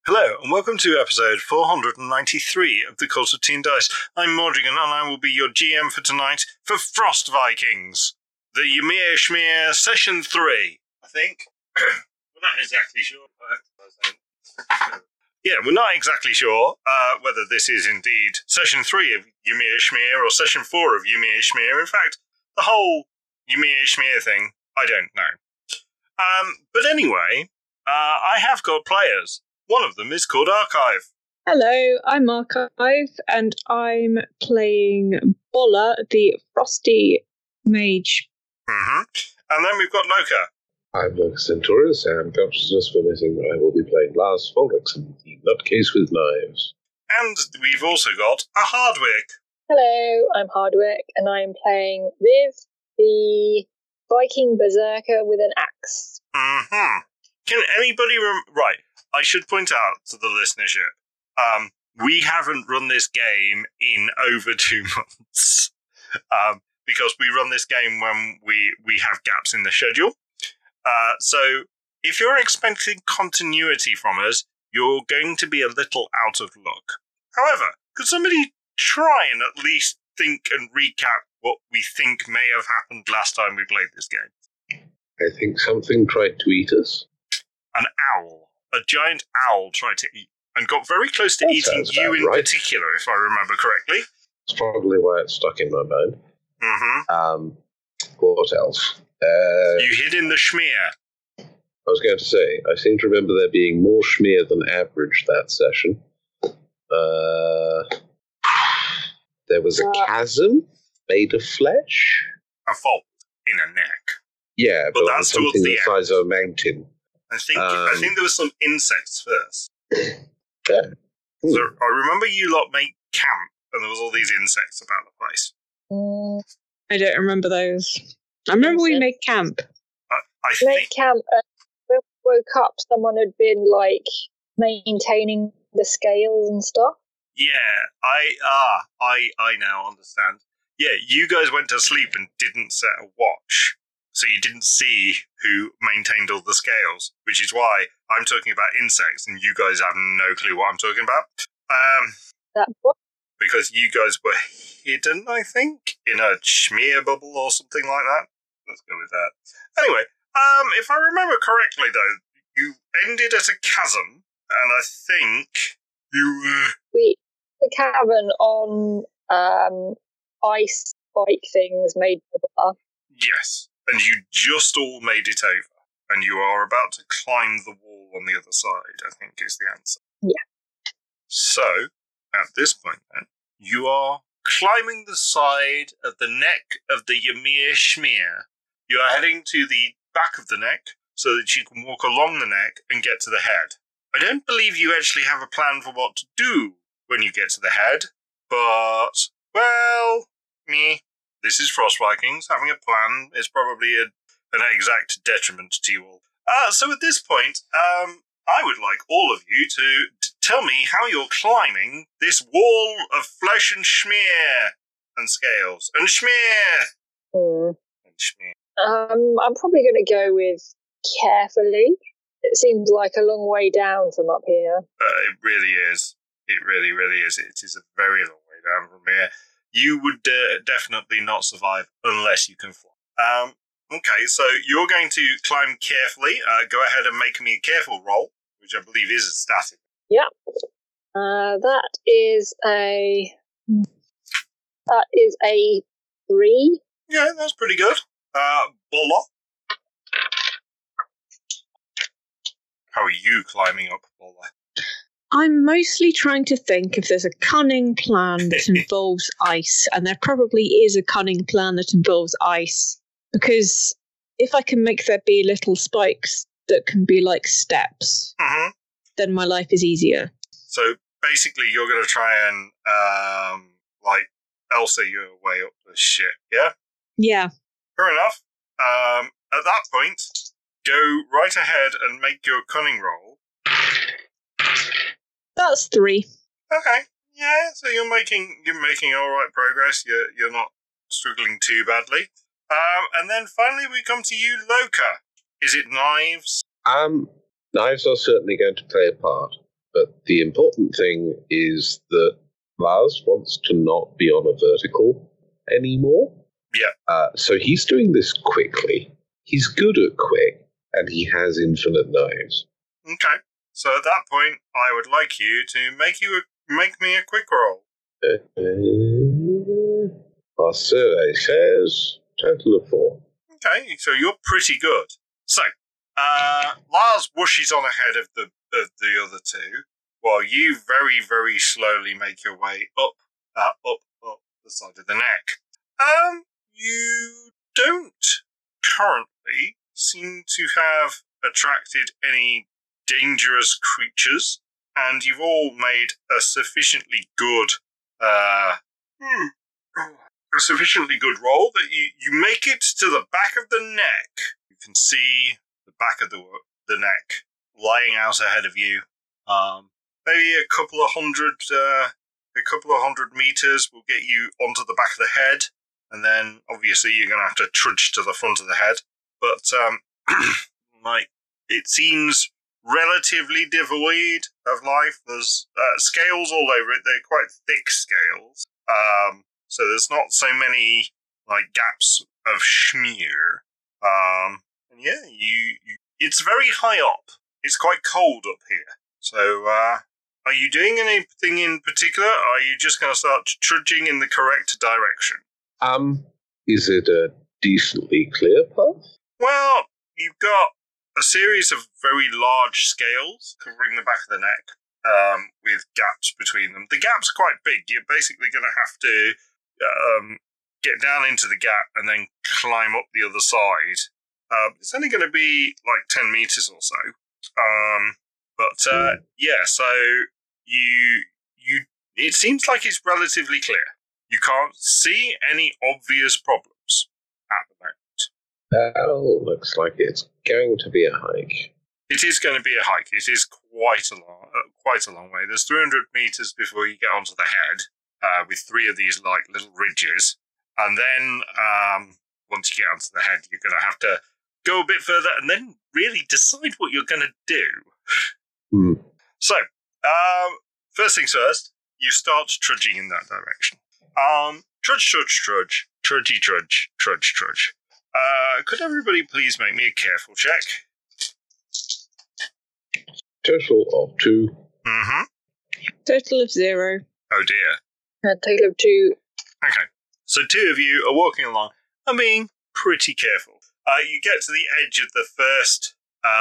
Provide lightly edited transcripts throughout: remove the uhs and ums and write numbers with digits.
Hello, and welcome to episode 493 of the Cult of Teen Dice. I'm Morrigan, and I will be your GM for tonight for Frost Vikings, the Ymir Schmear Session 3, I think. We're not exactly sure. We're not exactly sure whether this is indeed Session 3 of Ymir Schmear or Session 4 of Ymir Schmear. In fact, the whole Ymir Schmear thing, I don't know. But anyway, I have got players. One of them is called Archive. Hello, I'm Archive, and I'm playing Bolla, the Frosty Mage. Mm-hmm. And then we've got Loka. I'm Loka Centaurus, and consciousness permitting, I will be playing Lars Folrickson, the nutcase with knives. And we've also got a Hardwick. Hello, I'm Hardwick, and I'm playing Viv, the Viking Berserker with an axe. Mm-hmm. Can anybody right, I should point out to the listenership, we haven't run this game in over 2 months, because we run this game when we have gaps in the schedule. So if you're expecting continuity from us, you're going to be a little out of luck. However, could somebody try and at least think and recap what we think may have happened last time we played this game? I think something tried to eat us. An owl. A giant owl tried to eat and got very close to eating you in particular, if I remember correctly. It's probably why it's stuck in my mind. Mm-hmm. What else? You hid in the schmear. I was going to say, I seem to remember there being more schmear than average that session. There was a chasm made of flesh. A fold in a neck. Yeah, but that's something the size of a mountain. I think there was some insects first. Yeah. So I remember you lot made camp, and there was all these insects about the place. I don't remember those. I remember we made camp. I think camp. When we woke up, someone had been maintaining the scales and stuff. Yeah, I now understand. Yeah, you guys went to sleep and didn't set a watch. So you didn't see who maintained all the scales, which is why I'm talking about insects and you guys have no clue what I'm talking about. That what? Because you guys were hidden, I think, in a schmear bubble or something like that. Let's go with that. Anyway, if I remember correctly, though, you ended at a chasm, and I think you... The cavern on ice bike things made of. Yes. And you just all made it over, and you are about to climb the wall on the other side, I think is the answer. Yeah. So, at this point then, you are climbing the side of the neck of the Ymir Schmear. You are heading to the back of the neck, so that you can walk along the neck and get to the head. I don't believe you actually have a plan for what to do when you get to the head, but, well, meh. This is Frost Vikings. Having a plan is probably an exact detriment to you all. So at this point, I would like all of you to tell me how you're climbing this wall of flesh and schmear and scales and schmear. And schmear. I'm probably going to go with carefully. It seems like a long way down from up here. It really is. It really, really is. It is a very long way down from here. You would definitely not survive unless you can fly. Okay, so you're going to climb carefully. Go ahead and make me a careful roll, which I believe is a static. Yeah. That is a 3. Yeah, that's pretty good. Bolla. How are you climbing up, Bolla? I'm mostly trying to think if there's a cunning plan that involves ice, and there probably is a cunning plan that involves ice, because if I can make there be little spikes that can be like steps, then my life is easier. So basically you're going to try and, Elsa your way up the ship, yeah? Yeah. Fair enough. At that point, go right ahead and make your cunning roll. That's 3. Okay. Yeah, so you're making all right progress. You're not struggling too badly. And then finally we come to you, Loka. Is it knives? Knives are certainly going to play a part, But the important thing is that Lars wants to not be on a vertical anymore. Yeah. So he's doing this quickly. He's good at quick, and he has infinite knives. Okay. So at that point, I would like you to make me a quick roll. Our survey says total of 4. Okay, so you're pretty good. So, Lars whooshes on ahead of the other two, while you very, very slowly make your way up the side of the neck. You don't currently seem to have attracted any dangerous creatures, and you've all made a sufficiently good roll that you make it to the back of the neck. You can see the back of the neck lying out ahead of you. Maybe a couple of hundred meters will get you onto the back of the head, and then obviously you're going to have to trudge to the front of the head. But it seems relatively devoid of life. There's scales all over it. They're quite thick scales. So there's not so many gaps of schmear. And yeah, it's very high up. It's quite cold up here. So are you doing anything in particular? Or are you just going to start trudging in the correct direction? Is it a decently clear path? Well, you've got a series of very large scales covering the back of the neck, with gaps between them. The gap's quite big. You're basically going to have to get down into the gap and then climb up the other side. It's only going to be 10 meters or so. Yeah, so it seems like it's relatively clear. You can't see any obvious problems at the moment. Well, looks like it's going to be a hike. It is going to be a hike. It is quite a long way. There's 300 meters before you get onto the head, with 3 of these little ridges, and then once you get onto the head, you're going to have to go a bit further and then really decide what you're going to do. So, first things first, you start trudging in that direction. Trudge. Could everybody please make me a careful check? Total of 2. Mm-hmm. Total of 0. Oh dear. A total of 2. Okay. So 2 of you are walking along and being pretty careful. You get to the edge of the first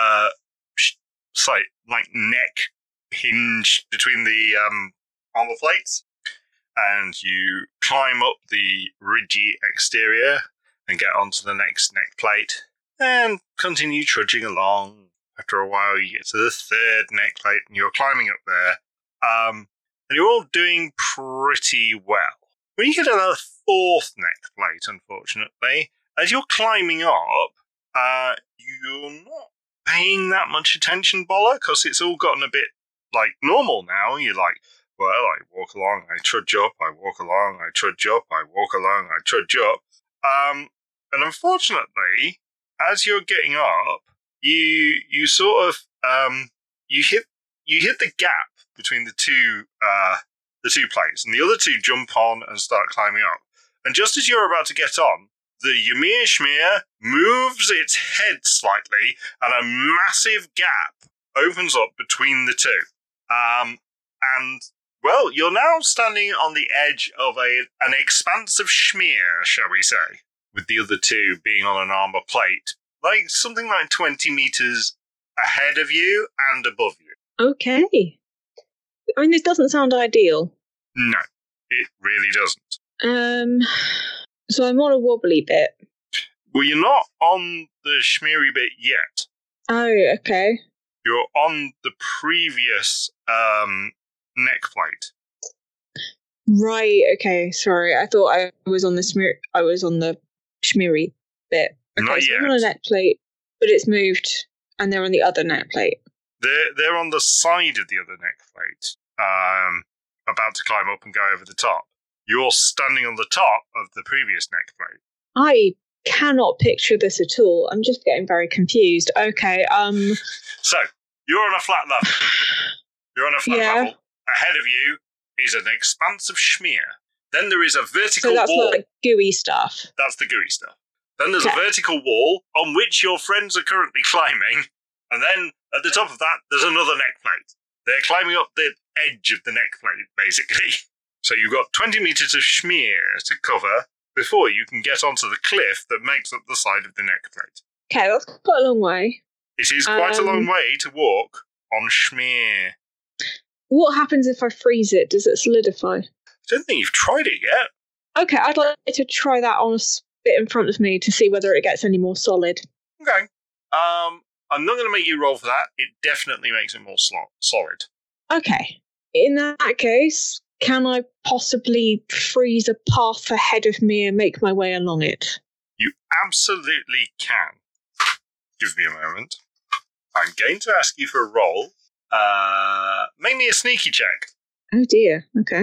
neck hinge between the armor plates, and you climb up the ridgy exterior and get onto the next neck plate and continue trudging along. After a while, you get to the 3rd neck plate and you're climbing up there. And you're all doing pretty well. When you get to the 4th neck plate, unfortunately, as you're climbing up, you're not paying that much attention, Bolla, because it's all gotten a bit normal now. You're well, I walk along, I trudge up, I walk along, I trudge up, I walk along, I trudge up. And unfortunately, as you're getting up, you sort of you hit the gap between the two plates, and the other 2 jump on and start climbing up. And just as you're about to get on, the Ymir Schmear moves its head slightly, and a massive gap opens up between the 2. And well, you're now standing on the edge of an expanse of schmear, shall we say, with the other 2 being on an armor plate, something like 20 meters ahead of you and above you. Okay. I mean, this doesn't sound ideal. No, it really doesn't. So I'm on a wobbly bit. Well, you're not on the schmeary bit yet. Oh, okay. You're on the previous neck plate. Right, okay, sorry. I thought I was on the schmeary bit. Okay, Not so yet. I'm on a neck plate, but it's moved, and they're on the other neck plate. They're on the side of the other neck plate, about to climb up and go over the top. You're standing on the top of the previous neck plate. I cannot picture this at all. I'm just getting very confused. Okay, So, you're on a flat level. You're on a flat level. Ahead of you is an expanse of schmear. Then there is a vertical So that's wall. like gooey stuff. That's the gooey stuff. Then there's a vertical wall on which your friends are currently climbing. And then at the top of that, there's another neck plate. They're climbing up the edge of the neck plate, basically. So you've got 20 meters of schmear to cover before you can get onto the cliff that makes up the side of the neck plate. Okay, that's quite a long way. It is quite a long way to walk on schmear. What happens if I freeze it? Does it solidify? I don't think you've tried it yet. Okay, I'd like to try that on a bit in front of me to see whether it gets any more solid. Okay. I'm not going to make you roll for that. It definitely makes it more solid. Okay. In that case, can I possibly freeze a path ahead of me and make my way along it? You absolutely can. Give me a moment. I'm going to ask you for a roll. Make me a sneaky check. Oh dear, okay.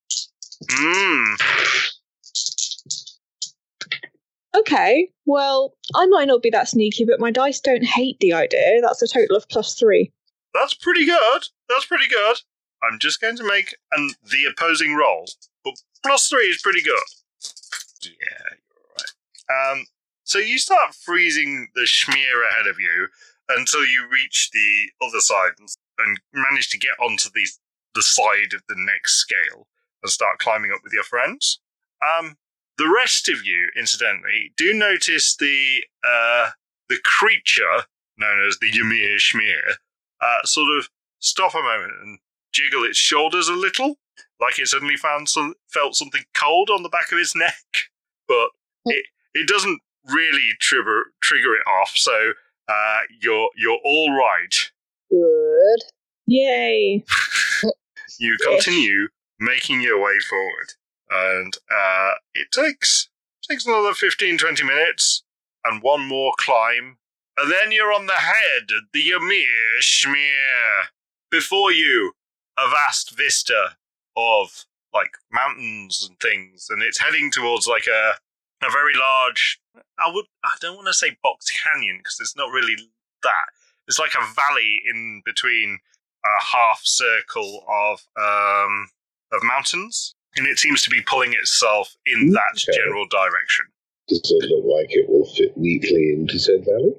Okay, well, I might not be that sneaky, but my dice don't hate the idea. That's a total of +3. That's pretty good. I'm just going to make the opposing roll. But +3 is pretty good. Yeah, you're right. So you start freezing the schmear ahead of you until you reach the other side and manage to get onto the side of the next scale and start climbing up with your friends. The rest of you, incidentally, do notice the creature known as the Ymir Schmear sort of stop a moment and jiggle its shoulders a little, like it suddenly felt something cold on the back of its neck, but it doesn't really trigger it off. So you're all right. Good. Yay! You continue making your way forward. And it takes another 15-20 minutes and one more climb. And then you're on the head of the Ymir Schmear. Before you, a vast vista of like mountains and things. And it's heading towards like a very large, I don't want to say box canyon because it's not really that. It's like a valley in between a half circle of mountains. And it seems to be pulling itself in that general direction. Does it look like it will fit neatly into said valley?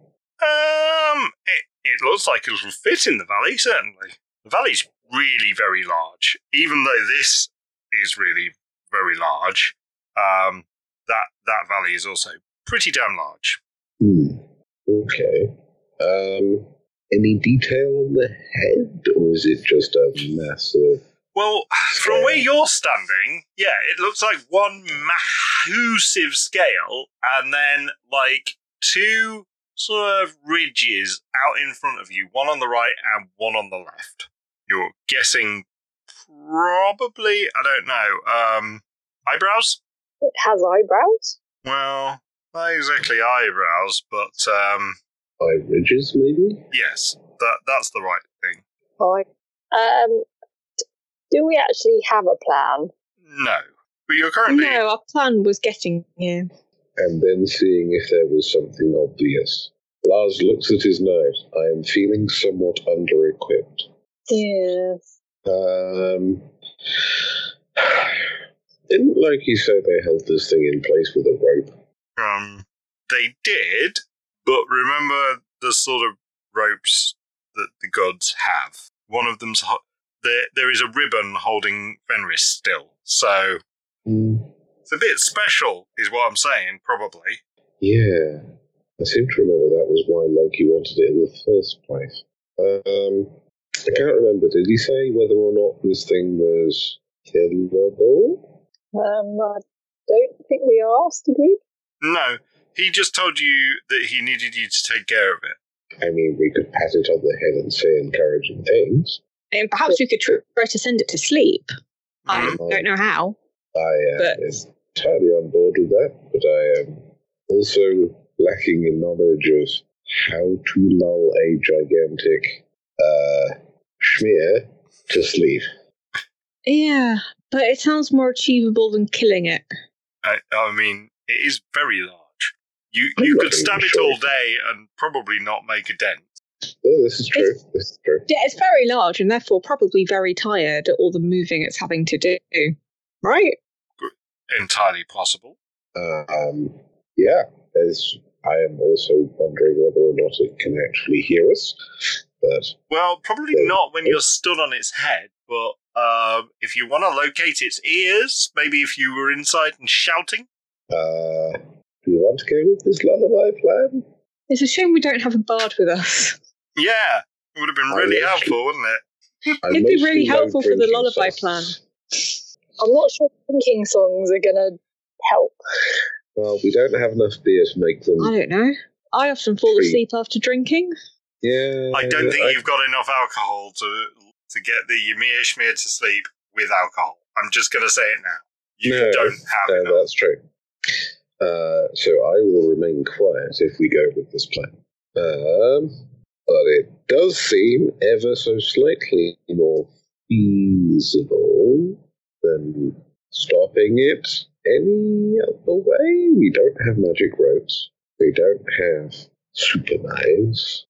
It looks like it'll fit in the valley, certainly. The valley's really very large. Even though this is really very large, that valley is also pretty damn large. Okay. Any detail on the head, or is it just a massive... Well, from where you're standing, yeah, it looks like one massive scale, and then like two sort of ridges out in front of you, one on the right and one on the left. You're guessing probably, I don't know, eyebrows? It has eyebrows? Well, not exactly eyebrows, but eye ridges, maybe? yes, that's the right thing. Fine. Do we actually have a plan? No, but you're currently... No, our plan was getting here. And then seeing if there was something obvious. Lars looks at his knives. I am feeling somewhat under-equipped. Yes. Didn't Loki say they held this thing in place with a rope? They did, but remember the sort of ropes that the gods have. One of them's... There is a ribbon holding Fenris still, so it's a bit special, is what I'm saying, probably. Yeah, I seem to remember that was why Loki wanted it in the first place. I can't remember, did he say whether or not this thing was killable? I don't think we asked, did we? No, he just told you that he needed you to take care of it. I mean, we could pat it on the head and say encouraging things. And perhaps we could try to send it to sleep. I don't know how. I am entirely on board with that, but I am also lacking in knowledge of how to lull a gigantic schmear to sleep. Yeah, but it sounds more achievable than killing it. I mean, it is very large. You I'm could not stab even it sure. all day and probably not make a dent. Well, this is true. Yeah, it's very large and therefore probably very tired at all the moving it's having to do. Right? Entirely possible. Yeah, as I am also wondering whether or not it can actually hear us. But well, probably not when you're stood on its head, but if you want to locate its ears, maybe if you were inside and shouting. Do you want to go with this lullaby plan? It's a shame we don't have a bard with us. Yeah, it would have been really helpful, wouldn't it? It'd be really helpful for the lullaby plan. I'm not sure drinking songs are going to help. Well, we don't have enough beer to make them. I don't know. I often fall asleep after drinking. Yeah. I don't think you've got enough alcohol to get the Ymir Schmear to sleep with alcohol. I'm just going to say it now. You don't have enough. That's true. So I will remain quiet if we go with this plan. But it does seem ever so slightly more feasible than stopping it any other way. We don't have magic ropes. We don't have super knives.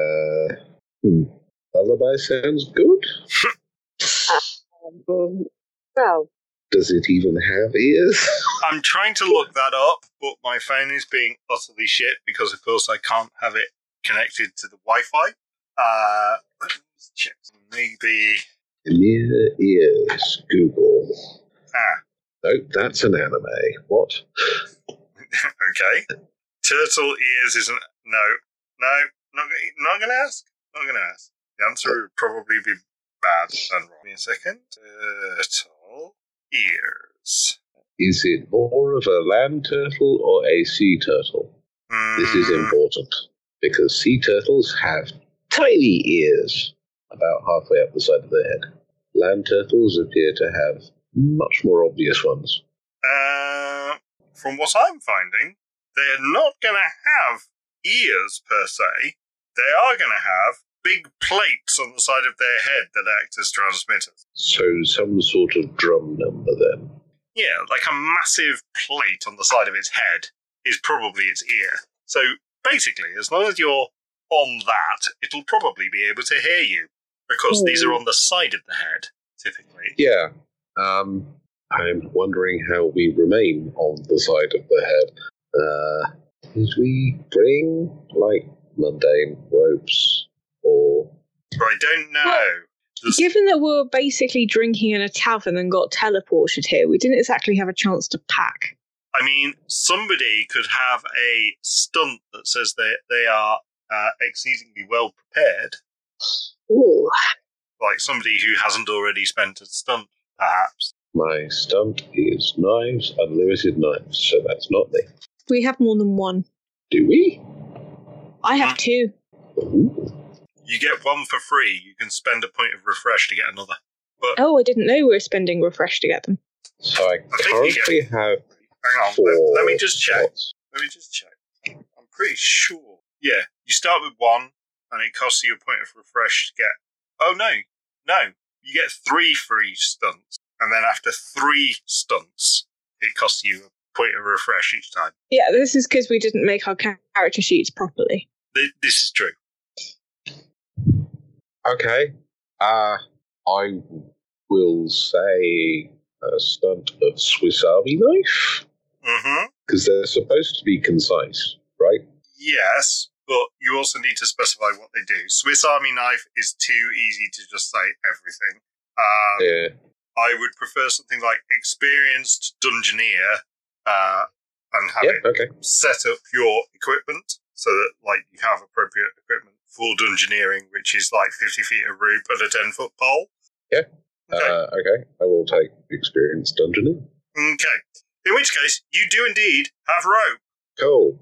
Lullaby sounds good. Well, does it even have ears? I'm trying to look that up, but my phone is being utterly shit because, of course, I can't have it connected to the Wi-Fi. Let's check. Maybe Ymir ears. Google. Nope, that's an anime. What? Okay. Turtle ears isn't. No. Not going to ask. Not going to ask. The answer would probably be bad and wrong. Give me a second. Turtle ears. Is it more of a land turtle or a sea turtle? This is important because sea turtles have tiny ears about halfway up the side of their head. Land turtles appear to have much more obvious ones. From what I'm finding, they're not going to have ears per se. They are going to have big plates on the side of their head that act as transmitters. So some sort of drum number then? Yeah, like a massive plate on the side of its head is probably its ear. So basically, as long as you're on that, it'll probably be able to hear you. Because these are on the side of the head, typically. Yeah. I'm wondering how we remain on the side of the head. Did we bring, mundane ropes? Or... I don't know. Given that we were basically drinking in a tavern and got teleported here, we didn't exactly have a chance to pack. I mean, somebody could have a stunt that says they are exceedingly well prepared. Ooh. Like somebody who hasn't already spent a stunt, perhaps. My stunt is knives, unlimited knives, so that's not me. We have more than one. Do we? I have two. Ooh. You get one for free. You can spend a point of refresh to get another. But I didn't know we were spending refresh to get them. So I currently have hang on, 4 let me just check. slots. Let me just check. I'm pretty sure. Yeah, you start with one, and it costs you a point of refresh to get... Oh, no. You get 3 free stunts, and then after 3 stunts, it costs you a point of refresh each time. Yeah, this is because we didn't make our character sheets properly. This is true. Okay. I will say a stunt of Swiss Army knife. Mm-hmm. Because they're supposed to be concise, right? Yes, but you also need to specify what they do. Swiss Army knife is too easy to just say everything. Yeah. I would prefer something like experienced dungeoneer and have it set up your equipment so that you have appropriate equipment for dungeoneering, which is 50 feet of rope and a 10-foot pole. Yeah. Okay. Okay. I will take experienced dungeoneer. Okay. In which case, you do indeed have rope. Cool.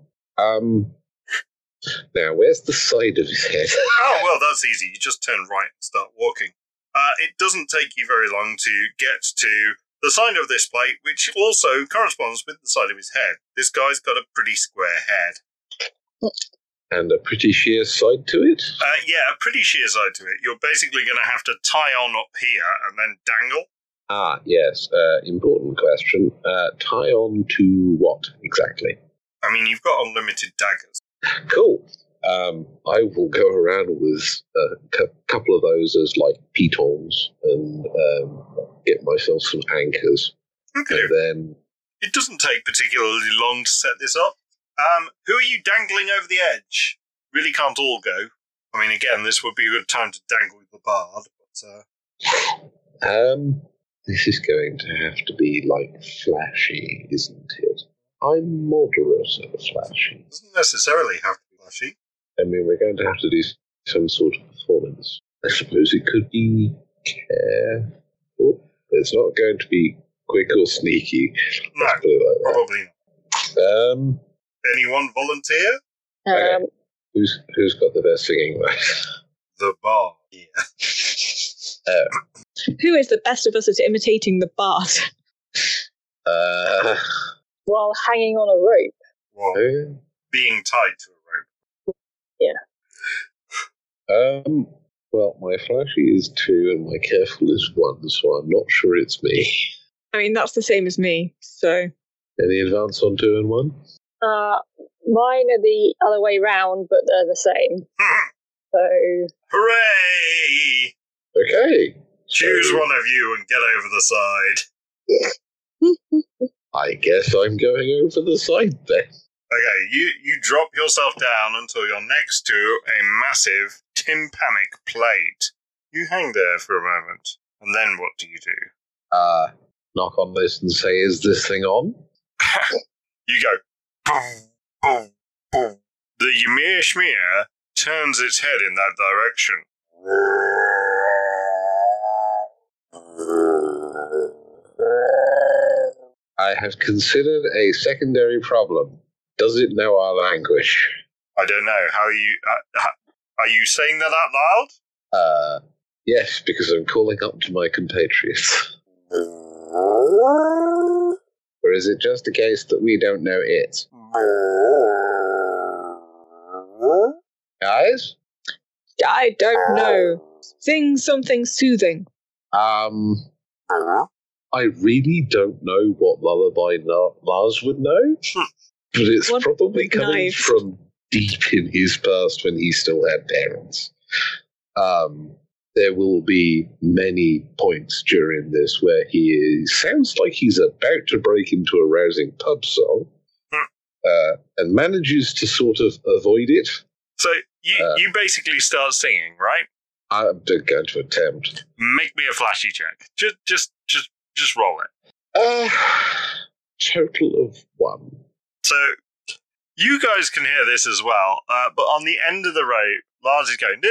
Now, where's the side of his head? Oh, well, that's easy. You just turn right and start walking. It doesn't take you very long to get to the side of this plate, which also corresponds with the side of his head. This guy's got a pretty square head. And a pretty sheer side to it? Yeah, a pretty sheer side to it. You're basically going to have to tie on up here and then dangle. Ah, yes. Important question. Tie on to what, exactly? I mean, you've got unlimited daggers. Cool. I will go around with a couple of those as like pitons and get myself some anchors. Okay. And then It doesn't take particularly long to set this up. Who are you dangling over the edge? Really can't all go. I mean, again, this would be a good time to dangle the bard, but... This is going to have to be, like, flashy, isn't it? I'm moderate at flashy. It doesn't necessarily have to be flashy. I mean, we're going to have to do some sort of performance. I suppose it could be careful. It's not going to be quick or sneaky. No, Let's put it like probably not. that. Anyone volunteer? Okay. Who's got the best singing voice? The bard. Yeah. Who is the best of us at imitating the bard? While hanging on a rope. Well, being tied to a rope. Yeah. Well, my flashy is 2 and my careful is 1, so I'm not sure it's me. I mean, that's the same as me, so... Any advance on 2 and 1? Mine are the other way round, but they're the same. So... Hooray! Okay. Choose one of you and get over the side. I guess I'm going over the side then. Okay, you drop yourself down until you're next to a massive tympanic plate. You hang there for a moment, and then what do you do? Knock on this and say, is this thing on? You go, boom, boom, boom. The Ymir Schmear turns its head in that direction. I have considered a secondary problem. Does it know our language? I don't know. How are you saying that out loud? Yes, because I'm calling up to my compatriots. Or is it just a case that we don't know it? Guys? I don't know. Sing something soothing. I really don't know what lullaby Lars would know, but it's probably coming from deep in his past when he still had parents. There will be many points during this where he sounds like he's about to break into a rousing pub song, and manages to sort of avoid it. So you basically start singing, right? I'm going to attempt. Make me a flashy check. Just roll it. Total of 1. So you guys can hear this as well, but on the end of the rope, Lars is going.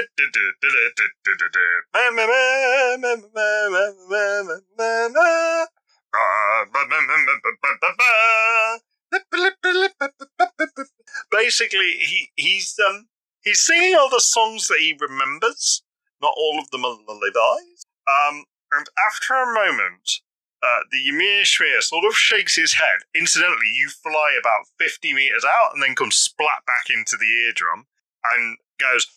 Basically, he's singing all the songs that he remembers. Not all of them are lullabies. And after a moment, the Ymir Schmear sort of shakes his head. Incidentally, you fly about 50 meters out and then come splat back into the eardrum and goes...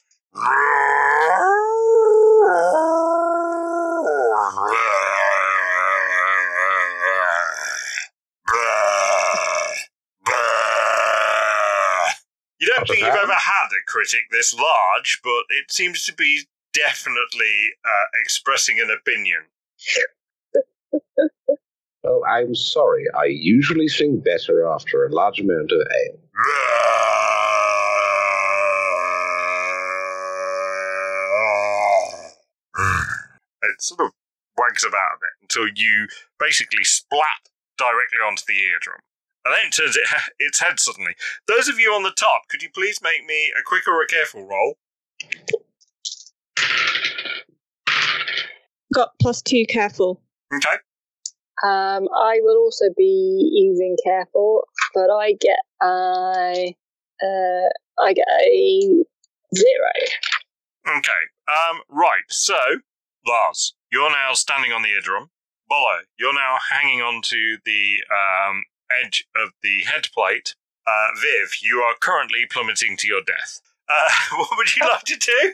You don't think you've ever had a critic this large, but it seems to be definitely expressing an opinion. Well, I'm sorry. I usually sing better after a large amount of ale. It sort of wags about a bit until you basically splat directly onto the eardrum. And then it turns its head suddenly. Those of you on the top, could you please make me a quick or a careful roll? Got +2 careful. Okay. I will also be using careful, but I get a 0. Okay. Right. So, Lars, you're now standing on the eardrum. Bolo, you're now hanging onto the edge of the head plate. Viv, you are currently plummeting to your death. What would you like to do?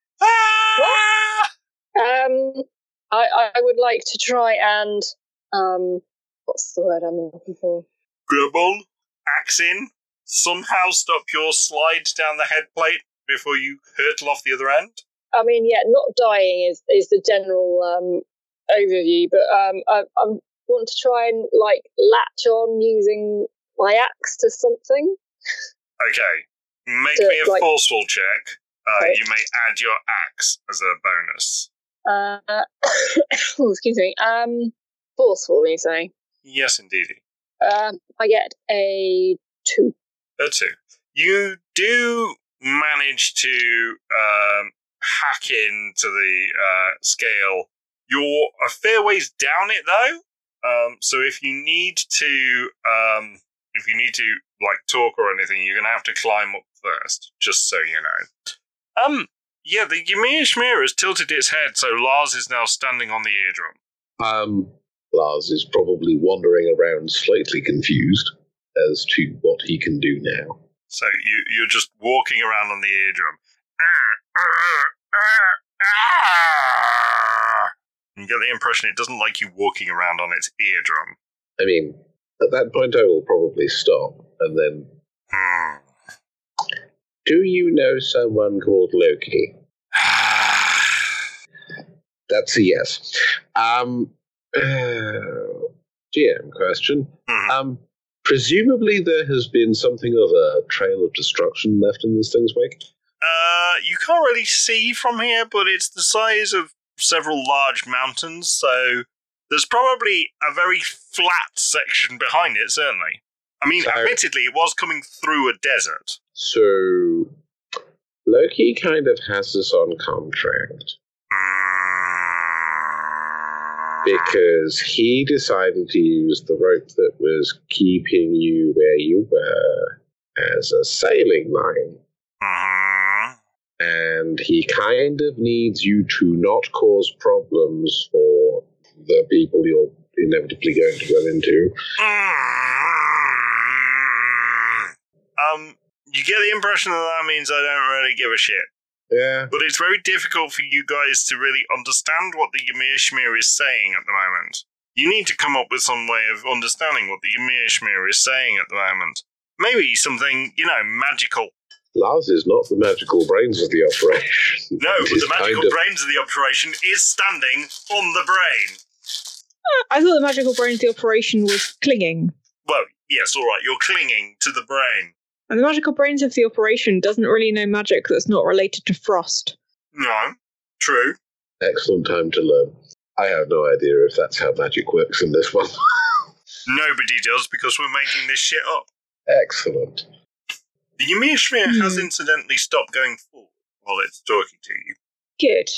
I would like to try and what's the word I'm looking for? Grab on, axe in, somehow stop your slide down the head plate before you hurtle off the other end? I mean, yeah, not dying is the general overview, but I want to try and latch on using my axe to something. Okay, make me a forceful check. Okay. You may add your axe as a bonus. Excuse me. Forceful, you say? Yes, indeed. I get a 2. A 2. You do manage to hack into the scale. You're a fair ways down it, though. So if you need to, talk or anything, you're going to have to climb up first, just so you know. Yeah, the Ymir Schmear has tilted its head, so Lars is now standing on the eardrum. Lars is probably wandering around slightly confused as to what he can do now. So you're just walking around on the eardrum. You get the impression it doesn't like you walking around on its eardrum. I mean, at that point I will probably stop, and then... Do you know someone called Loki? That's a yes. GM question. Presumably there has been something of a trail of destruction left in this thing's wake? You can't really see from here, but it's the size of several large mountains, so there's probably a very flat section behind it, certainly. I mean, admittedly, it was coming through a desert. So, Loki kind of has this on contract. Because he decided to use the rope that was keeping you where you were as a sailing line. And he kind of needs you to not cause problems for the people you're inevitably going to run into. You get the impression that means I don't really give a shit. Yeah. But it's very difficult for you guys to really understand what the Ymir Schmear is saying at the moment. You need to come up with some way of understanding what the Ymir Schmear is saying at the moment. Maybe something, magical. Lars is not the magical brains of the operation. No, but the magical brains of the operation is standing on the brain. I thought the magical brains of the operation was clinging. Well, yes, all right, you're clinging to the brain. And the magical brains of the operation doesn't really know magic that's not related to frost. No, true. Excellent time to learn. I have no idea if that's how magic works in this one. Nobody does, because we're making this shit up. Excellent. The Ymir Schmear has incidentally stopped going forward while it's talking to you. Good.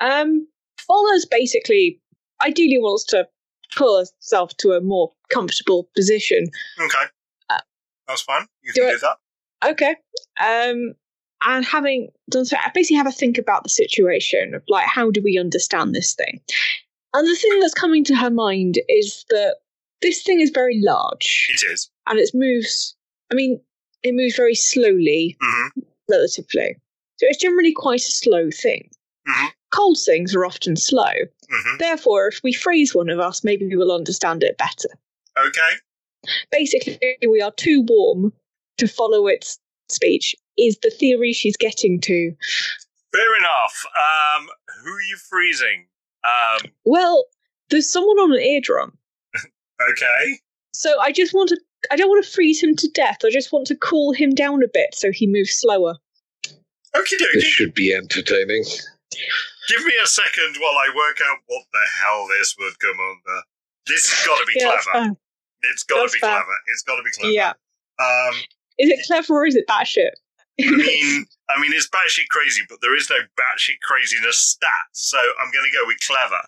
Ola's basically ideally wants to pull herself to a more comfortable position. Okay. That's fine. You can do that. Okay. And having done so, I basically have a think about the situation of how do we understand this thing? And the thing that's coming to her mind is that this thing is very large. It is. And it moves very slowly, relatively. So it's generally quite a slow thing. Cold things are often slow. Therefore, if we freeze one of us, maybe we will understand it better. Okay. Basically, we are too warm to follow its speech, is the theory she's getting to. Fair enough. Who are you freezing? Well, there's someone on an eardrum. Okay. So I don't want to freeze him to death. I just want to cool him down a bit so he moves slower. Okie dokie. This should be entertaining. Give me a second while I work out what the hell this would come under. This has got to be clever. It's got to be clever. It's got to be clever. Yeah. Is it clever or is it batshit? I mean, it's batshit crazy, but there is no batshit craziness stat, so I'm going to go with clever.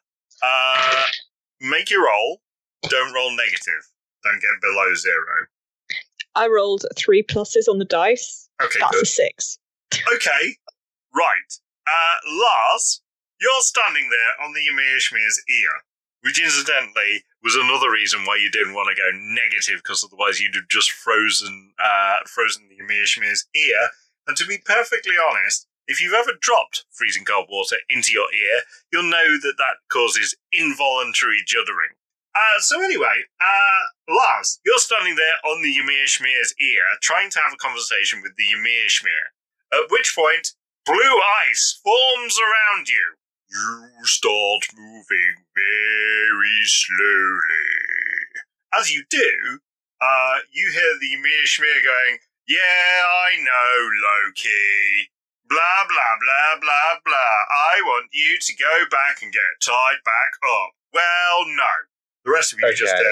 Make your roll. Don't roll negative. Don't get below 0. I rolled 3 pluses on the dice. Okay, That's good. a 6. Okay, right. Lars, you're standing there on the Ymir Schmear's ear, which incidentally was another reason why you didn't want to go negative, because otherwise you'd have just frozen the Ymir Schmear's ear. And to be perfectly honest, if you've ever dropped freezing cold water into your ear, you'll know that causes involuntary juddering. So anyway, Lars, you're standing there on the Ymir Schmear's ear, trying to have a conversation with the Ymir Schmear. At which point, blue ice forms around you. You start moving very slowly. As you do, you hear the Ymir Schmear going, "Yeah, I know, Loki. Blah, blah, blah, blah, blah. I want you to go back and get tied back up." Well, no. The rest of you just and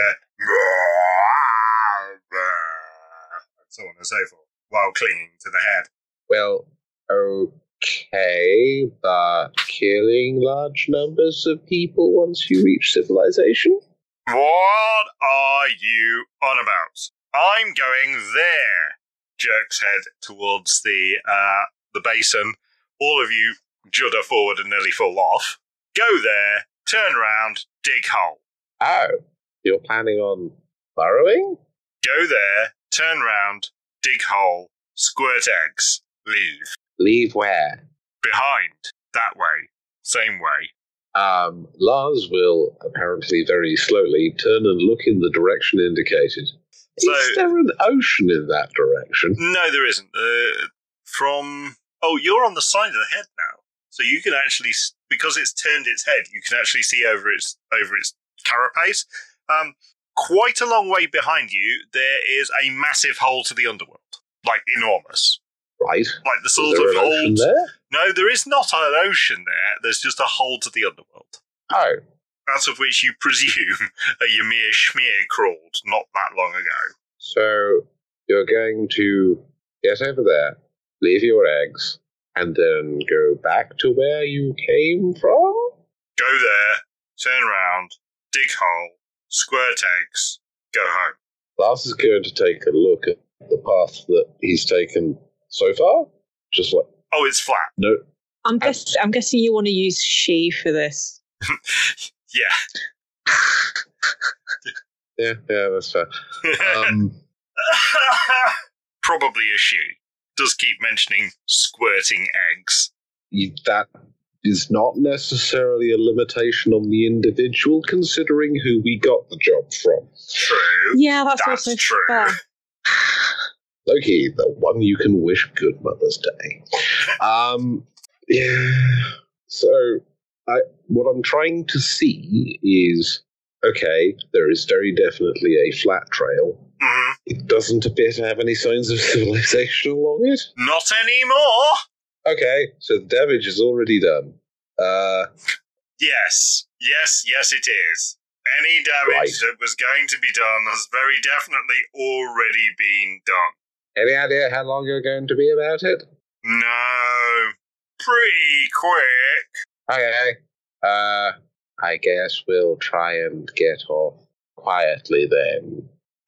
so on and so forth, while clinging to the head. Well, okay, but killing large numbers of people once you reach civilization? What are you on about? I'm going there. Jerks head towards the basin. All of you judder forward and nearly fall off. Go there, turn round, dig hole. Oh, you're planning on burrowing? Go there, turn round, dig hole, squirt eggs, leave. Leave where? Behind. That way. Same way. Lars will apparently very slowly turn and look in the direction indicated. Is there an ocean in that direction? No, there isn't. You're on the side of the head now. So you can actually, because it's turned its head, you can actually see over its carapace. Quite a long way behind you, there is a massive hole to the underworld. Like, enormous. Right. Like the sort of old... There? No, there is not an ocean there. There's just a hole to the underworld. Oh. Out of which you presume a Ymir Schmear crawled not that long ago. So, you're going to get over there, leave your eggs, and then go back to where you came from? Go there, turn round, dig hole, squirt eggs, go home. Lars is going to take a look at the path that he's taken so far. Just like... Oh, it's flat. No. I'm guessing you want to use she for this. Yeah. yeah, that's fair. Probably a she. Does keep mentioning squirting eggs. That is not necessarily a limitation on the individual, considering who we got the job from. True. Yeah, that's also true. Fair. Loki, the one you can wish good Mother's Day. Yeah. So, what I'm trying to see is, okay, there is very definitely a flat trail. Mm-hmm. It doesn't appear to have any signs of civilization along it. Not anymore. Okay, so the damage is already done. Yes, it is. Any damage that was going to be done has very definitely already been done. Any idea how long you're going to be about it? No. Pretty quick. Okay. I guess we'll try and get off quietly then.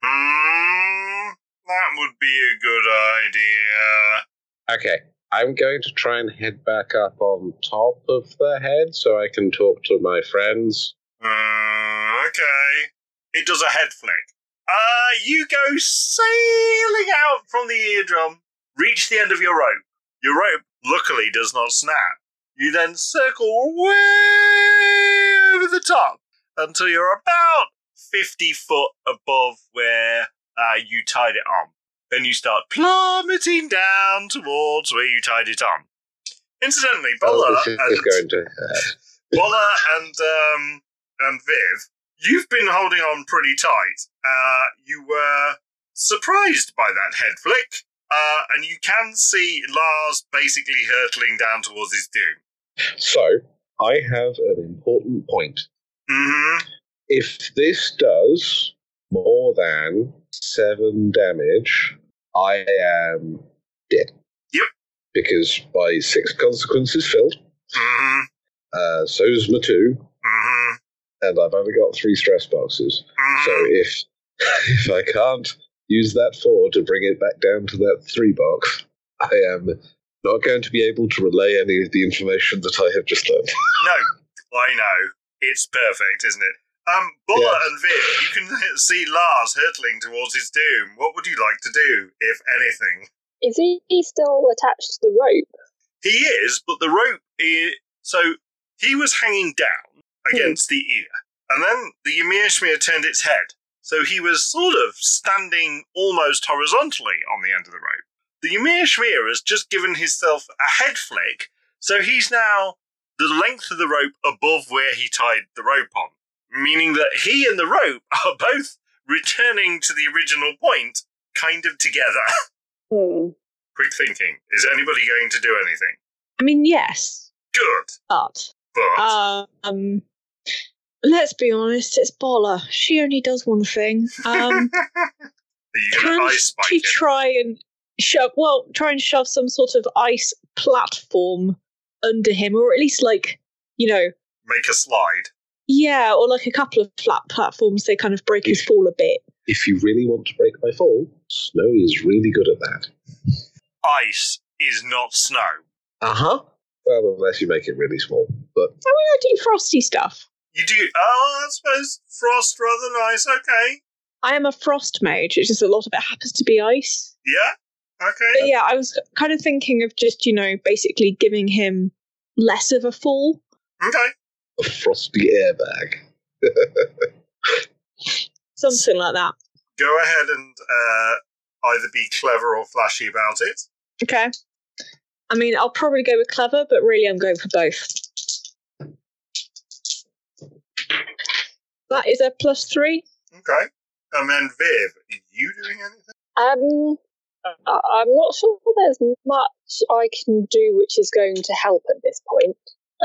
That would be a good idea. Okay. I'm going to try and head back up on top of the head so I can talk to my friends. Okay. It does a head flick. You go sailing out from the eardrum, reach the end of your rope. Your rope, luckily, does not snap. You then circle way over the top until you're about 50 foot above where you tied it on. Then you start plummeting down towards where you tied it on. Incidentally, Bola and Viv, you've been holding on pretty tight. You were surprised by that head flick, and you can see Lars basically hurtling down towards his doom. So, I have an important point. Mm-hmm. If this does more than 7 damage, I am dead. Yep. Because my 6 consequences filled. Mm-hmm. So's my 2. Mm-hmm. And I've only got 3 stress boxes. Mm-hmm. So if I can't use that 4 to bring it back down to that 3 box, I am not going to be able to relay any of the information that I have just learned. No, I know. It's perfect, isn't it? Bola and Viv, you can see Lars hurtling towards his doom. What would you like to do, if anything? Is he still attached to the rope? He is, but the rope is... So, he was hanging down against the ear, and then the Ymir Schmear turned its head. So he was sort of standing almost horizontally on the end of the rope. the Ymir Schmear has just given himself a head flick, so he's now the length of the rope above where he tied the rope on, meaning that he and the rope are both returning to the original point, kind of together. Quick thinking. Is anybody going to do anything? I mean, yes. Good. But But let's be honest, it's Bola. She only does one thing. are you going to ice spike she him? try and shove some sort of ice platform under him, or at least Make a slide. Yeah, or like a couple of flat platforms, they kind of break his fall a bit. If you really want to break my fall, Snow is really good at that. Ice is not snow. Uh-huh. Well, unless you make it really small. But I mean, I do frosty stuff. You do? Oh, I suppose frost rather than ice. Okay. I am a frost mage. It's just a lot of it happens to be ice. Yeah. Okay. But yeah, I was kind of thinking of just, basically giving him less of a fall. Okay. a frosty airbag. Something like that. Go ahead and either be clever or flashy about it. Okay. I mean, I'll probably go with clever, but really I'm going for both. That is a +3. Okay. And then Viv, are you doing anything? I'm not sure there's much I can do which is going to help at this point.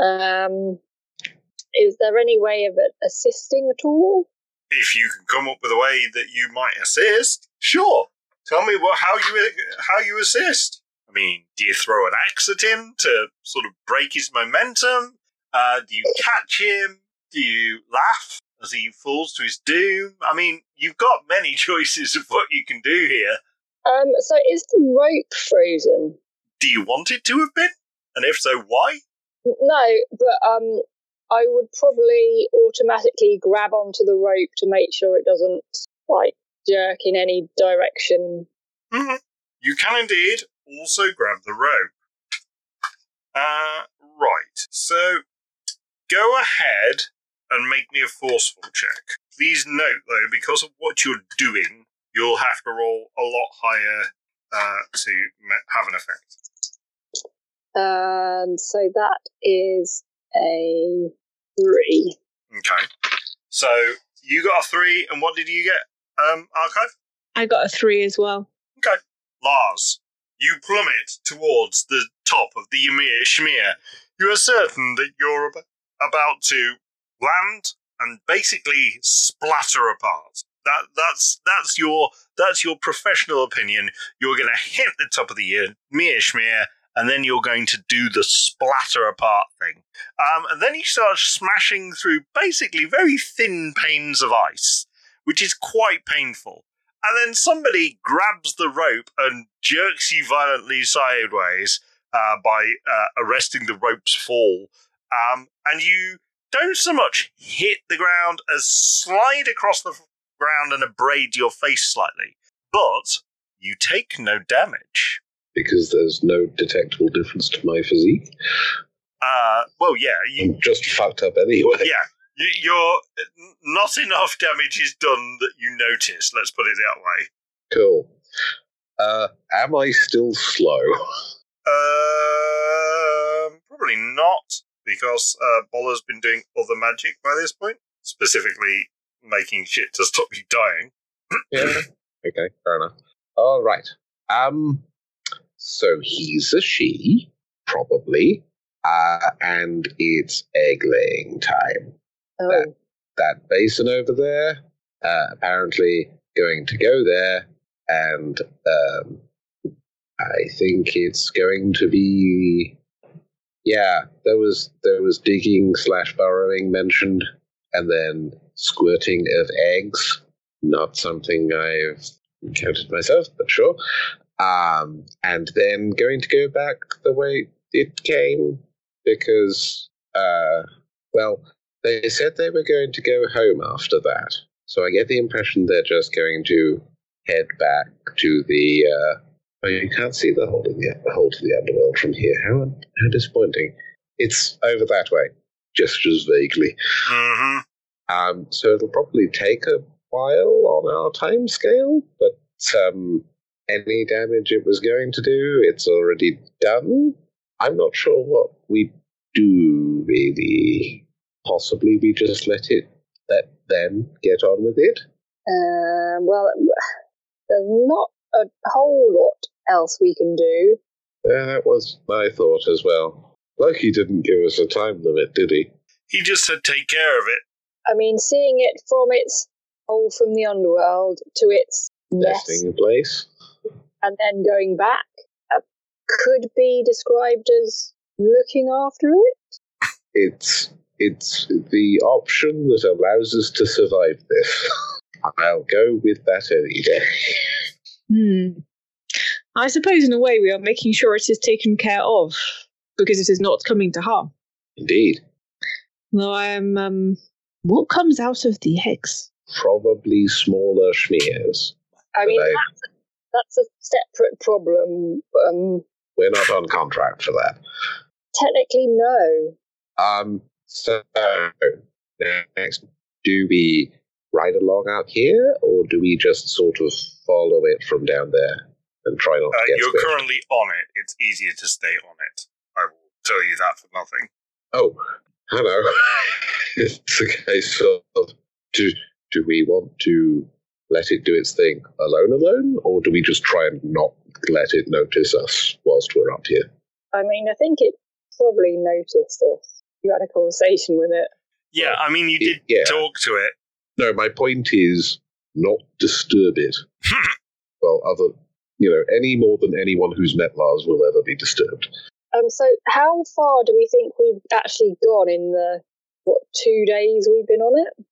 Is there any way of assisting at all? If you can come up with a way that you might assist, sure. Tell me how you assist. I mean, do you throw an axe at him to sort of break his momentum? Do you catch him? Do you laugh as he falls to his doom? I mean, you've got many choices of what you can do here. So is the rope frozen? Do you want it to have been? And if so, why? No, but I would probably automatically grab onto the rope to make sure it doesn't, jerk in any direction. Mm-hmm. You can indeed also grab the rope. Right. So, go ahead and make me a forceful check. Please note, though, because of what you're doing, you'll have to roll a lot higher to have an effect. So that is a 3. Okay. So, you got a 3, and what did you get, Archive? I got a 3 as well. Okay. Lars, you plummet towards the top of the Ymir Schmear. You are certain that you're about to land and basically splatter apart. That's your professional opinion. You're going to hit the top of the Ymir Schmear, and then you're going to do the splatter apart thing. And then you start smashing through basically very thin panes of ice, which is quite painful. And then somebody grabs the rope and jerks you violently sideways by arresting the rope's fall. And you don't so much hit the ground as slide across the ground and abrade your face slightly. But you take no damage. Because there's no detectable difference to my physique. Well, yeah. I'm just fucked up anyway. Yeah. You're not enough damage is done that you notice, let's put it that way. Cool. Am I still slow? Probably not, because Bola's been doing other magic by this point, specifically making shit to stop you dying. Yeah. Okay, fair enough. All right. So he's a she, probably, and it's egg-laying time. Oh. That basin over there, apparently going to go there, and I think it's going to be... Yeah, there was digging / burrowing mentioned, and then squirting of eggs. Not something I've encountered myself, but sure. And then going to go back the way it came, because, they said they were going to go home after that. So I get the impression they're just going to head back to the, you can't see the hole to the underworld from here. How disappointing. It's over that way. Gestures vaguely. Mm-hmm. So it'll probably take a while on our time scale, but any damage it was going to do. It's already done. I'm not sure what we do, really. Possibly we just let them get on with it. Well, there's not a whole lot else we can do. That was my thought as well. Lucky didn't give us a time limit, did he? He just said take care of it. I mean, seeing it from its hole from the underworld to its nest Nesting place. and then going back could be described as looking after it. It's the option that allows us to survive this. I'll go with that any day. I suppose in a way we are making sure it is taken care of, because it is not coming to harm. Indeed. Though what comes out of the eggs? Probably smaller schmears. I mean, that's a separate problem. We're not on contract for that. Technically, no. So, next, do we ride along out here, or do we just sort of follow it from down there and try not to get You're squished? currently on it. It's easier to stay on it. I will tell you that for nothing. Oh, hello. It's a case of, do we want to let it do its thing alone, or do we just try and not let it notice us whilst we're up here? I mean, I think it probably noticed us. You had a conversation with it. Yeah, I mean, you did talk to it. No, my point is not disturb it. Well, any more than anyone who's met Lars will ever be disturbed. So how far do we think we've actually gone in the, 2 days we've been on it?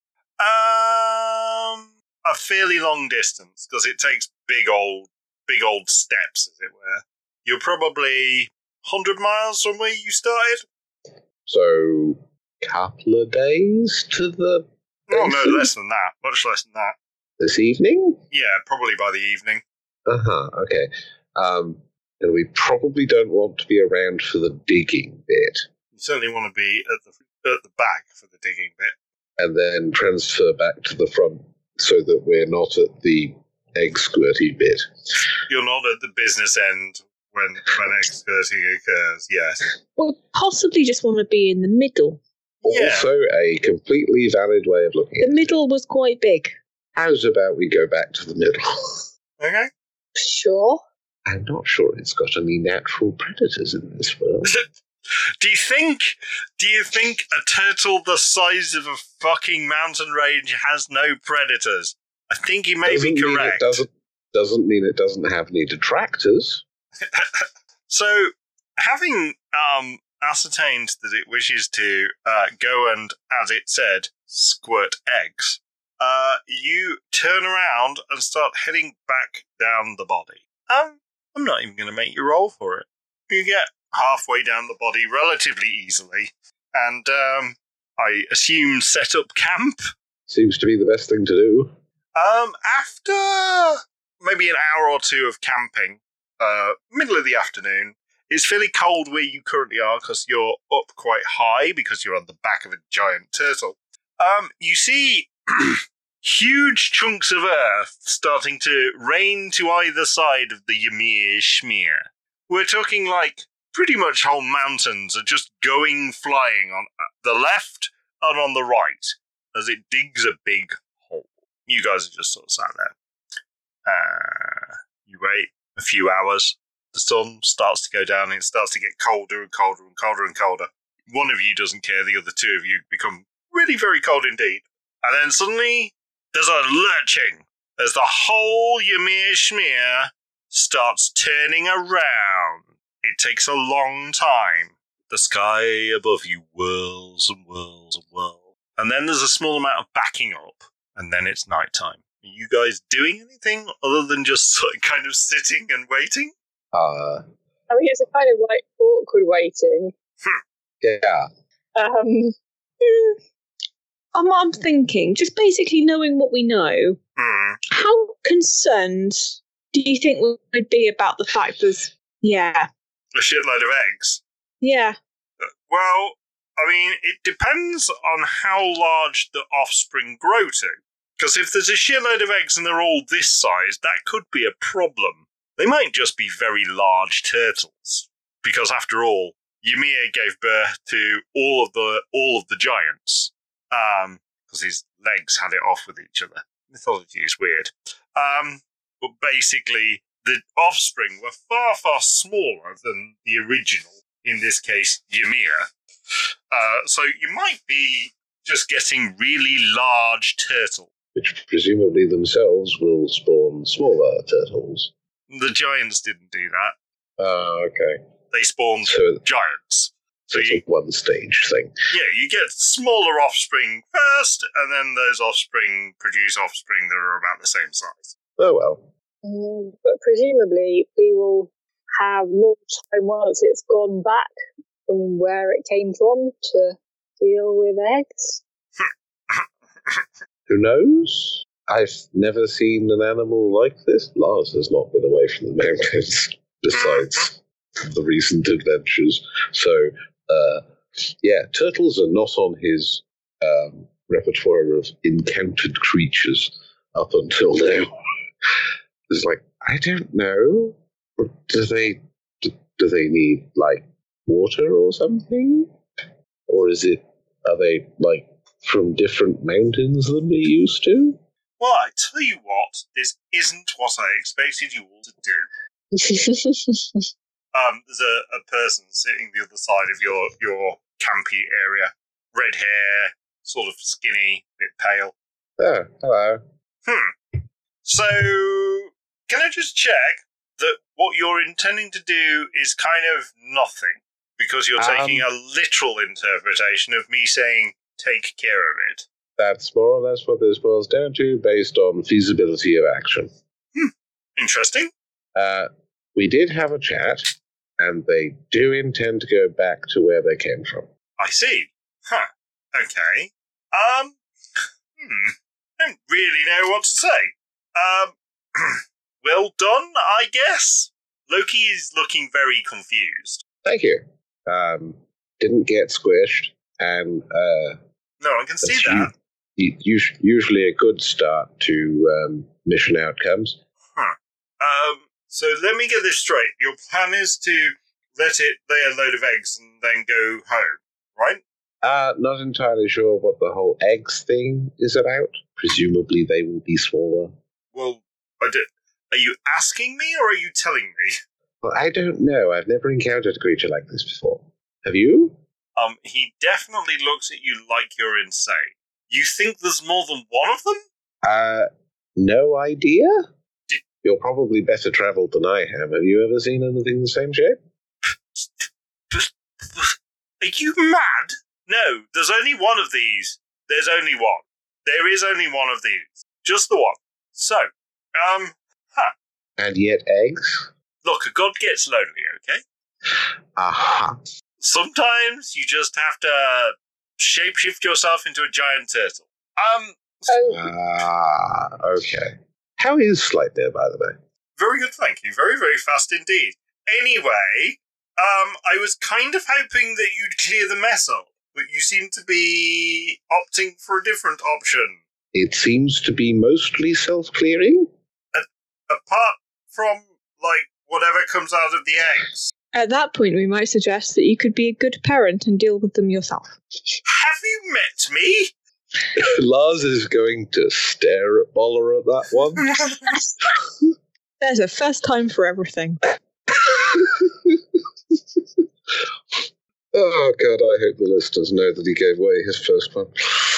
A fairly long distance, because it takes big old steps, as it were. You're probably 100 miles from where you started. So, couple of days to the Oh, no, less than that. Much less than that. this evening? Yeah, probably by the evening. Okay. And we probably don't want to be around for the digging bit. You certainly want to be at the back for the digging bit. And then transfer back to the front so that we're not at the egg squirty bit. You're not at the business end when egg skirting occurs, yes. Or possibly just want to be in the middle. Yeah. Also, a completely valid way of looking at The it. middle was quite big. How's about we go back to the middle? Okay. Sure. I'm not sure it's got any natural predators in this world. Do you think a turtle the size of a fucking mountain range has no predators? I think you may be correct. Doesn't mean it doesn't have any detractors. So, having ascertained that it wishes to go and, as it said, squirt eggs, you turn around and start heading back down the body. I'm not even going to make you roll for it. You get halfway down the body relatively easily, and I assume set up camp. Seems to be the best thing to do. After maybe an hour or two of camping, middle of the afternoon, it's fairly cold where you currently are because you're up quite high because you're on the back of a giant turtle. You see huge chunks of earth starting to rain to either side of the Ymir Schmear. We're talking like pretty much whole mountains are just going flying on the left and on the right as it digs a big hole. You guys are just sort of sat there. You wait a few hours. The sun starts to go down. It starts to get colder and colder and colder and colder. One of you doesn't care. The other two of you become really very cold indeed. And then suddenly there's a lurching as the whole Ymir Schmear starts turning around. It takes a long time. The sky above you whirls and whirls and whirls. And then there's a small amount of backing up. And then it's nighttime. Are you guys doing anything other than just sort of kind of sitting and waiting? I mean, it's a kind of like awkward waiting. Yeah. I'm thinking, just basically knowing what we know, how concerned do you think we would be about the fact there's, A shitload of eggs? Yeah. Well, I mean, it depends on how large the offspring grow to. Because if there's a shitload of eggs and they're all this size, that could be a problem. They might just be very large turtles, because after all, Ymir gave birth to all of the giants, because his legs had it off with each other. Mythology is weird. But basically, the offspring were far, far smaller than the original, in this case, Ymir. So you might be just getting really large turtles. Which presumably themselves will spawn smaller turtles. The giants didn't do that. Oh, okay. They spawned giants. So it's a one-stage thing. Yeah, you get smaller offspring first, and then those offspring produce offspring that are about the same size. Oh, well. But presumably we will have more time once it's gone back from where it came from to deal with eggs. Who knows? I've never seen an animal like this. Lars has not been away from the mountains, besides the recent adventures. So, turtles are not on his repertoire of encountered creatures up until now. It's like, I don't know. Do they need, like, water or something? Or are they, like, from different mountains than we used to? Well, I tell you what, this isn't what I expected you all to do. There's a person sitting the other side of your campy area. Red hair, sort of skinny, bit pale. Oh, hello. So, can I just check that what you're intending to do is kind of nothing? Because you're taking a literal interpretation of me saying, take care of it. That's more or less what this boils down to, based on feasibility of action. Interesting. We did have a chat, and they do intend to go back to where they came from. I see. Okay. I don't really know what to say. Well done, I guess. Loki is looking very confused. Thank you. Didn't get squished, and no, I can see that. Usually a good start to mission outcomes. So let me get this straight. Your plan is to let it lay a load of eggs and then go home, right? Not entirely sure what the whole eggs thing is about. Presumably they will be smaller. Well, are you asking me or are you telling me? Well, I don't know. I've never encountered a creature like this before. Have you? He definitely looks at you like you're insane. You think there's more than one of them? No idea. You're probably better traveled than I am. Have you ever seen anything the same shape? Are you mad? No, there's only one of these. There's only one. There is only one of these. Just the one. So, And yet eggs? Look, a god gets lonely, okay? Aha. Sometimes you just have to shapeshift yourself into a giant turtle. Okay. How is Sleipnir, by the way? Very good, thank you. Very, very fast indeed. Anyway, I was kind of hoping that you'd clear the mess up, but you seem to be opting for a different option. It seems to be mostly self-clearing? Apart from, whatever comes out of the eggs. At that point, we might suggest that you could be a good parent and deal with them yourself. Have you met me? Lars is going to stare at Boller at that one. There's a first time for everything. Oh, God, I hope the listeners know that he gave away his first one.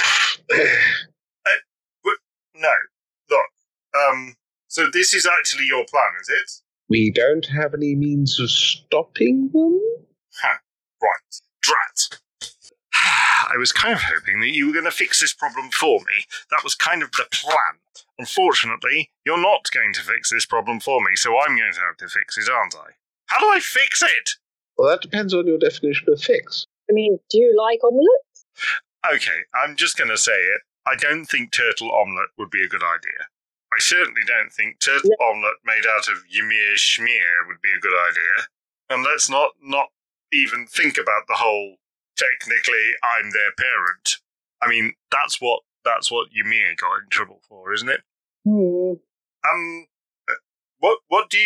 No. Look, so this is actually your plan, is it? We don't have any means of stopping them? Right. Drat. I was kind of hoping that you were going to fix this problem for me. That was kind of the plan. Unfortunately, you're not going to fix this problem for me, so I'm going to have to fix it, aren't I? How do I fix it? Well, that depends on your definition of fix. I mean, do you like omelette? Okay, I'm just going to say it. I don't think turtle omelette would be a good idea. I certainly don't think turtle omelette made out of Ymir Schmear would be a good idea. And let's not even think about the whole, technically, I'm their parent. I mean, that's what Ymir got in trouble for, isn't it? Hmm. What do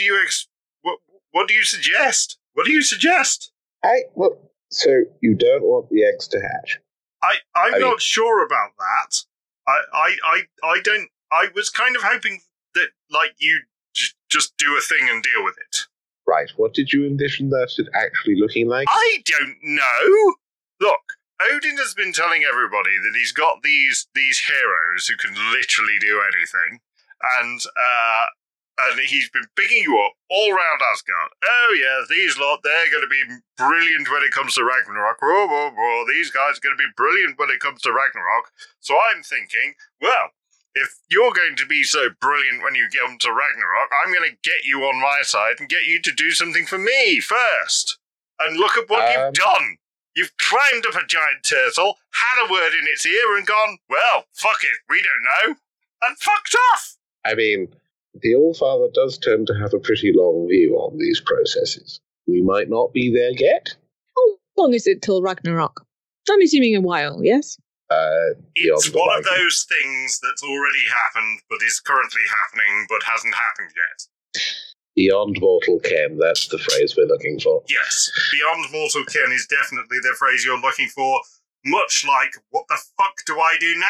you suggest? What do you suggest? So you don't want the eggs to hatch? I'm not sure about that. I don't. I was kind of hoping that, like, you just do a thing and deal with it. Right. What did you envision that it actually looking like? I don't know. Look, Odin has been telling everybody that he's got these heroes who can literally do anything, and he's been picking you up all around Asgard. Oh yeah, these lot, they're going to be brilliant when it comes to Ragnarok. Whoa, whoa, whoa, these guys are going to be brilliant when it comes to Ragnarok. So I'm thinking, well, if you're going to be so brilliant when you come to Ragnarok, I'm going to get you on my side and get you to do something for me first. And look at what you've done. You've climbed up a giant turtle, had a word in its ear, and gone, well, fuck it, we don't know, and fucked off. I mean, the All-Father does tend to have a pretty long view on these processes. We might not be there yet. How long is it till Ragnarok? I'm assuming a while, yes? It's one of those things that's already happened, but is currently happening, but hasn't happened yet. Beyond mortal ken, that's the phrase we're looking for. Yes, beyond mortal ken is definitely the phrase you're looking for, much like, what the fuck do I do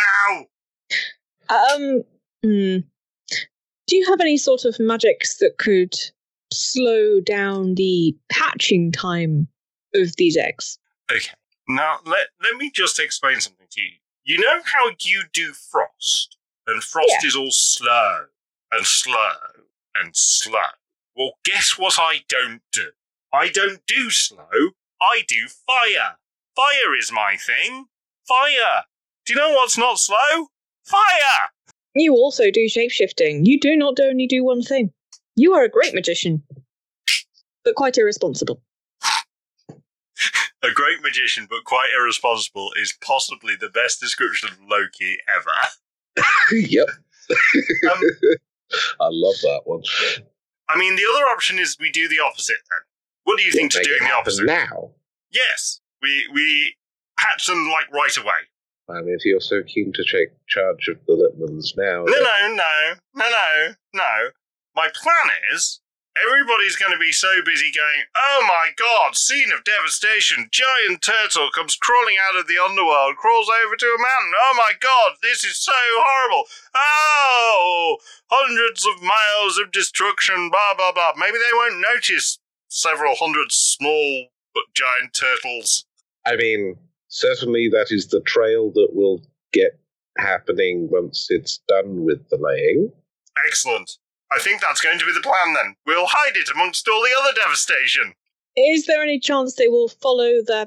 now? Do you have any sort of magics that could slow down the hatching time of these eggs? Okay. Now, let me just explain something to you. You know how you do frost? And frost is all slow and slow and slow. Well, guess what I don't do? I don't do slow. I do fire. Fire is my thing. Fire. Do you know what's not slow? Fire! You also do shapeshifting. You do not only do one thing. You are a great magician, but quite irresponsible. A great magician, but quite irresponsible is possibly the best description of Loki ever. Yep. I love that one. I mean, the other option is we do the opposite then. What do you think to doing the opposite? Now? Yes. We hatch them, like, right away. I mean, if you're so keen to take charge of the Litmans now... No. My plan is, everybody's going to be so busy going, oh my god, scene of devastation, giant turtle comes crawling out of the underworld, crawls over to a mountain, oh my god, this is so horrible, oh, hundreds of miles of destruction, blah, blah, blah. Maybe they won't notice several hundred small but giant turtles. I mean, certainly that is the trail that will get happening once it's done with the laying. Excellent. I think that's going to be the plan then. We'll hide it amongst all the other devastation. Is there any chance they will follow their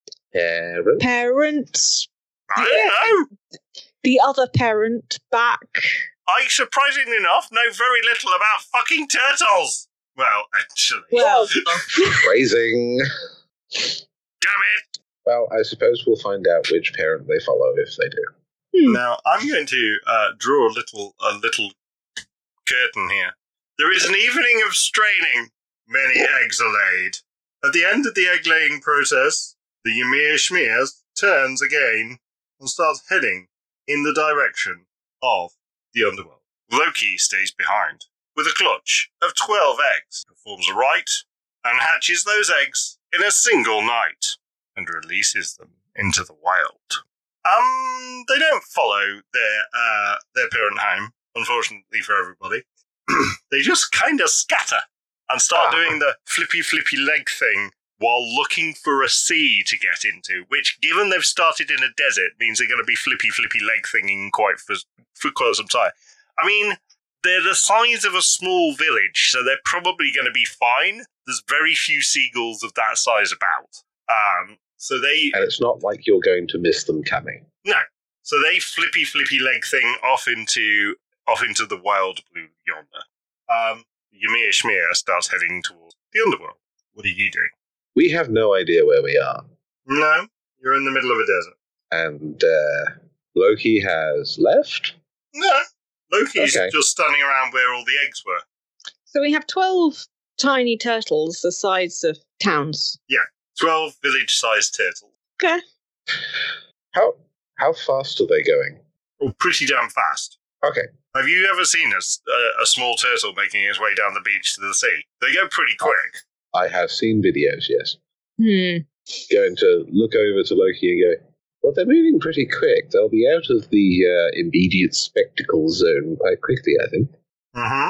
parents? I don't know. The other parent back? I, surprisingly enough, know very little about fucking turtles. Well, actually. Well, phrasing. Damn it. Well, I suppose we'll find out which parent they follow if they do. Now, I'm going to draw a little curtain here. There is an evening of straining. Many eggs are laid. At the end of the egg-laying process, the Ymir Schmear turns again and starts heading in the direction of the underworld. Loki stays behind with a clutch of 12 eggs, performs a rite, and hatches those eggs in a single night and releases them into the wild. They don't follow their parent home, unfortunately for everybody. They just kind of scatter and start doing the flippy leg thing while looking for a sea to get into, which, given they've started in a desert, means they're going to be flippy leg thinging for quite some time. I mean, they're the size of a small village, so they're probably going to be fine. There's very few seagulls of that size about. And it's not like you're going to miss them coming. No. So they flippy leg thing off into the wild blue yonder. Ymir Schmear starts heading towards the underworld. What are you doing? We have no idea where we are. No, you're in the middle of a desert. And Loki has left? No, Loki's just standing around where all the eggs were. So we have 12 tiny turtles the size of towns. Yeah, 12 village-sized turtles. Okay. How fast are they going? Oh, pretty damn fast. Okay. Have you ever seen a small turtle making its way down the beach to the sea? They go pretty quick. I have seen videos, yes. Hmm. Going to look over to Loki and go, well, they're moving pretty quick. They'll be out of the immediate spectacle zone quite quickly, I think. Mm-hmm.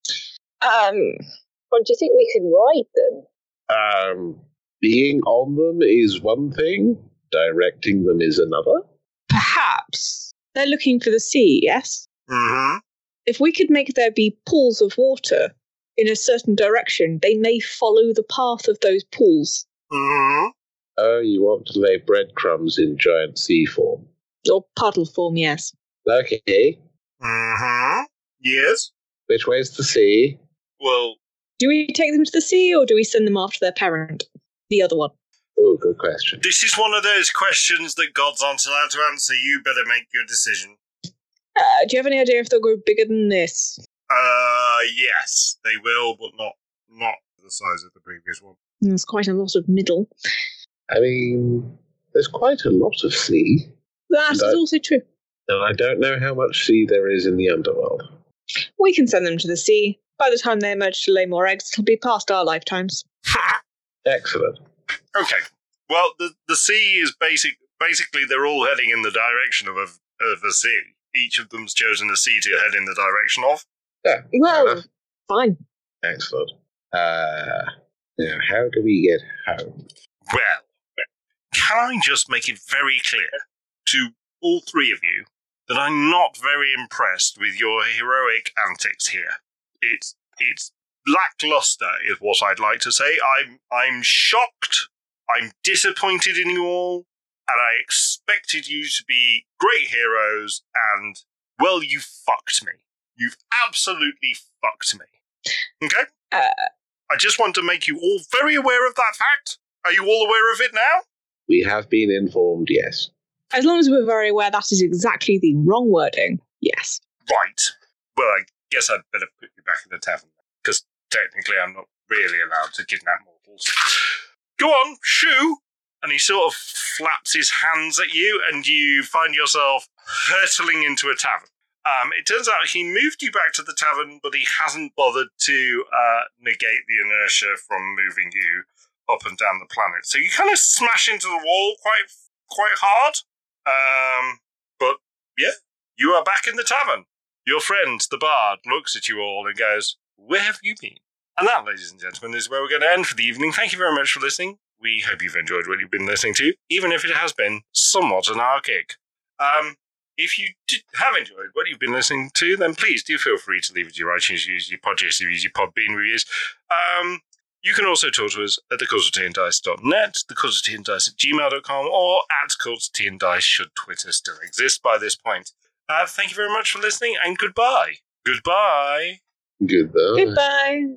Well, do you think we can ride them? Being on them is one thing. Directing them is another. Perhaps they're looking for the sea, yes? Mm-hmm. If we could make there be pools of water in a certain direction, they may follow the path of those pools. Mm-hmm. Oh, you want to lay breadcrumbs in giant sea form? Or puddle form, yes. Okay. Mm-hmm. Yes. Which way's the sea? Well, Do we take them to the sea, or do we send them after their parent? The other one. Oh, good question. this is one of those questions that God's aren't allowed to answer. You better make your decision. Do you have any idea if they'll grow bigger than this? Yes, they will, but not the size of the previous one. There's quite a lot of middle. I mean, there's quite a lot of sea, That is also true. and I don't know how much sea there is in the underworld. We can send them to the sea. By the time they emerge to lay more eggs, it'll be past our lifetimes. Excellent. Okay. Well, the sea is basically they're all heading in the direction of a sea. Each of them's chosen a sea to head in the direction of. Yeah. Well, fine. Excellent. Now, how do we get home? Well, can I just make it very clear to all three of you that I'm not very impressed with your heroic antics here. It's lackluster is what I'd like to say. I'm shocked. I'm disappointed in you all, and I expected you to be great heroes, and, well, you fucked me. You've absolutely fucked me. Okay? I just want to make you all very aware of that fact. Are you all aware of it now? We have been informed, yes. As long as we're very aware that is exactly the wrong wording, yes. Right. Well, I guess I'd better put you back in the tavern, because technically I'm not really allowed to kidnap mortals. Go on, shoo! And he sort of flaps his hands at you, and you find yourself hurtling into a tavern. It turns out he moved you back to the tavern, but he hasn't bothered to negate the inertia from moving you up and down the planet. So you kind of smash into the wall quite hard. But yeah, you are back in the tavern. Your friend, the bard, looks at you all and goes, "Where have you been?" And that, ladies and gentlemen, is where we're going to end for the evening. Thank you very much for listening. We hope you've enjoyed what you've been listening to, even if it has been somewhat anarchic. If you have enjoyed what you've been listening to, then please do feel free to leave us your iTunes reviews, your Podchaser reviews, your Podbean reviews. You can also talk to us at thecultofteandice.net, thecultofteandice@gmail.com, or at cultofteandice should Twitter still exist by this point. Thank you very much for listening, and goodbye. Goodbye. Goodbye. Goodbye.